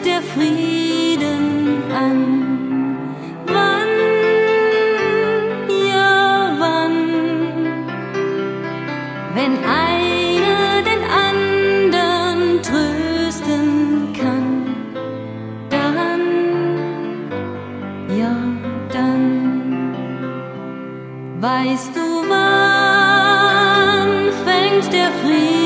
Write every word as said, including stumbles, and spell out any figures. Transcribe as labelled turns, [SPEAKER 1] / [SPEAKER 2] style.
[SPEAKER 1] der Frieden an? Wann, ja wann, wenn einer den anderen trösten kann, dann, ja dann, weißt du, wann fängt der Frieden